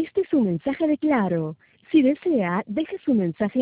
Este es un mensaje de Claro. Si desea, deje su mensaje